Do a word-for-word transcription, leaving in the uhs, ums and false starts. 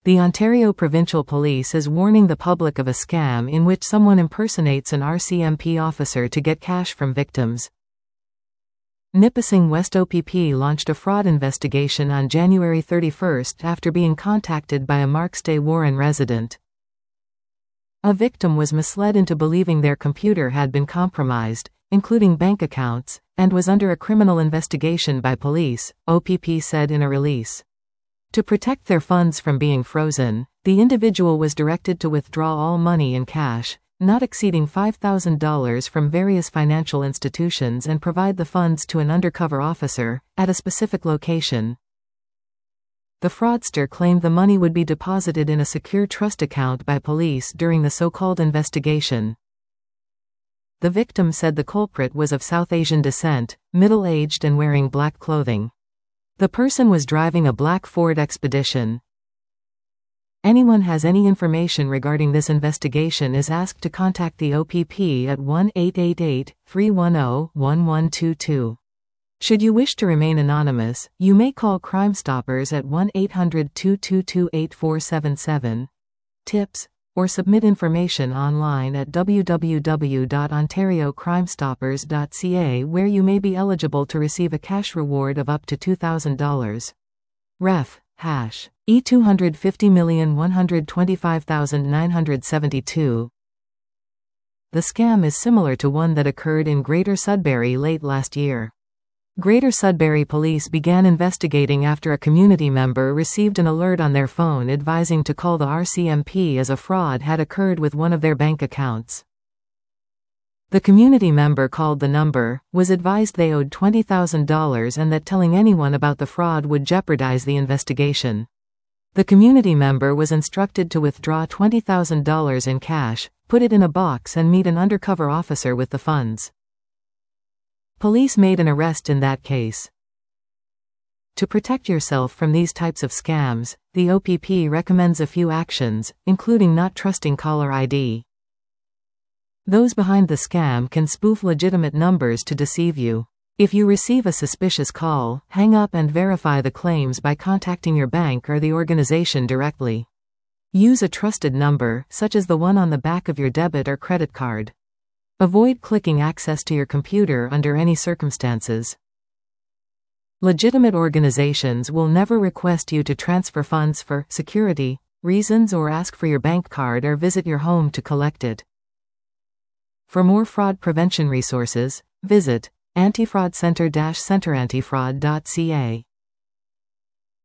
The Ontario Provincial Police is warning the public of a scam in which someone impersonates an R C M P officer to get cash from victims. Nipissing West O P P launched a fraud investigation on January thirty-first after being contacted by a Marksday Warren resident. A victim was misled into believing their computer had been compromised, including bank accounts, and was under a criminal investigation by police, O P P said in a release. To protect their funds from being frozen, the individual was directed to withdraw all money in cash, not exceeding five thousand dollars from various financial institutions and provide the funds to an undercover officer, at a specific location. The fraudster claimed the money would be deposited in a secure trust account by police during the so-called investigation. The victim said the culprit was of South Asian descent, middle-aged and wearing black clothing. The person was driving a black Ford Expedition. Anyone has any information regarding this investigation is asked to contact the O P P at one eight eight eight, three one zero, one one two two. Should you wish to remain anonymous, you may call Crime Stoppers at one eight hundred, two two two, eight four seven seven. Tips, or submit information online at w w w dot ontario crime stoppers dot c a, where you may be eligible to receive a cash reward of up to two thousand dollars. Ref. Hash. E two hundred fifty million one hundred twenty-five thousand nine hundred seventy-two. The scam is similar to one that occurred in Greater Sudbury late last year. Greater Sudbury police began investigating after a community member received an alert on their phone advising to call the R C M P as a fraud had occurred with one of their bank accounts. The community member called the number, was advised they owed twenty thousand dollars and that telling anyone about the fraud would jeopardize the investigation. The community member was instructed to withdraw twenty thousand dollars in cash, put it in a box and meet an undercover officer with the funds. Police made an arrest in that case. To protect yourself from these types of scams, the O P P recommends a few actions, including not trusting caller I D. Those behind the scam can spoof legitimate numbers to deceive you. If you receive a suspicious call, hang up and verify the claims by contacting your bank or the organization directly. Use a trusted number, such as the one on the back of your debit or credit card. Avoid clicking access to your computer under any circumstances. Legitimate organizations will never request you to transfer funds for security reasons or ask for your bank card or visit your home to collect it. For more fraud prevention resources, visit anti fraud center dash center anti fraud dot c a.